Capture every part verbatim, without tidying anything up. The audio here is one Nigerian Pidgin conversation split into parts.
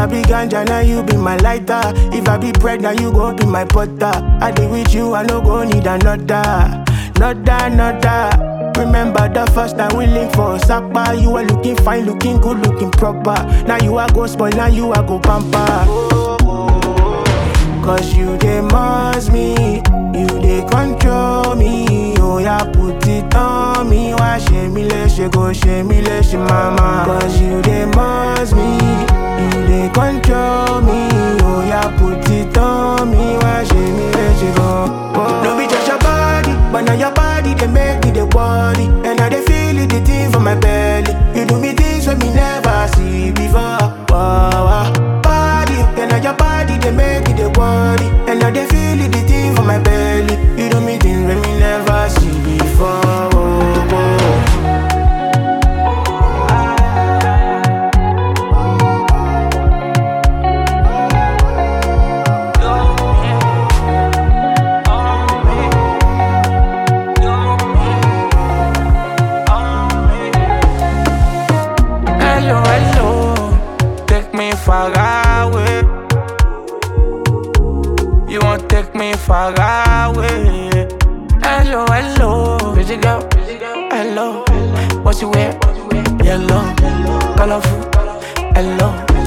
I be ganja, now you be my lighter. If I be bread, now you go be my butter. I dey with you, I no go need another. Not that, not that. Remember the first time we linked for Sapa. You were looking fine, looking good, looking proper. Now you are go spoil, now you are go pamper. Cause you dey must me, you dey control me. Oh yeah, put it on me. Why shame me, let you go, shame me, let you mama. Cause you dey must me, you dey control me. Oh yeah, put it on me. Why shame me, let you go. Oh. No be just your body, but now your body they make me the worry. And now they feel it, the thing from my belly. You do me things when me never see before. Wow, wow. Body, and now your body they make me the worry. And now they feel it, the thing from my belly. You do me things when me never see before. Oh, oh. Hello, hello, take me far away. You won't take me far away. Hello, hello, pretty girl, hello. What you wear? Yellow, colorful, hello.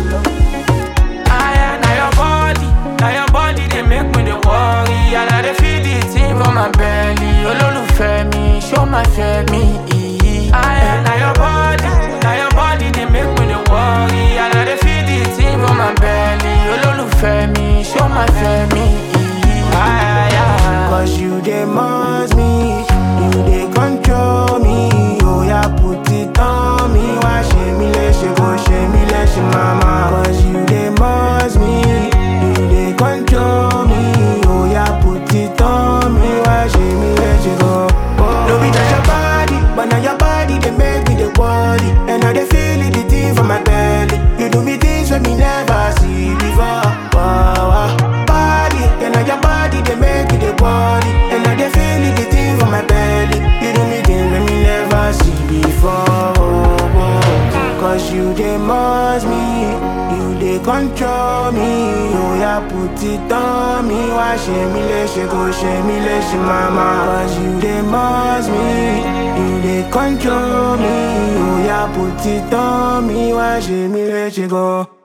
I now your body, now your body they make me the worry. And I they feel the thing from my belly. Olólùfẹ́ mi, show my family. I now your body, now your body they make me the worry. And I they feel the thing from my belly. Olólùfẹ́ mi, show my family. Cause you dey must me, you dey control me. Oh yeah, put it on me. Why shame me, let you go, shame me, let you mama. Cause you dey must me, you dey control me. Oh yeah, put it on me. Why shame me, let you go. Oh. No be just your body, but now your body they make me the worry. And now they feel it, the thing from my belly. You do me things when me never see before. Wow, wow. Body, and now your body they make me the worry. And now they feel it, the thing from my belly. You do me things when me never see before. Oh, oh. Cause you dey must me, you dey control me. Oh yeah, put it on me. Why shame me, let you go, shame me, let you mama. Cause you dey must me, you dey control me. Oh yeah, put it on me. Why shame me, let you go.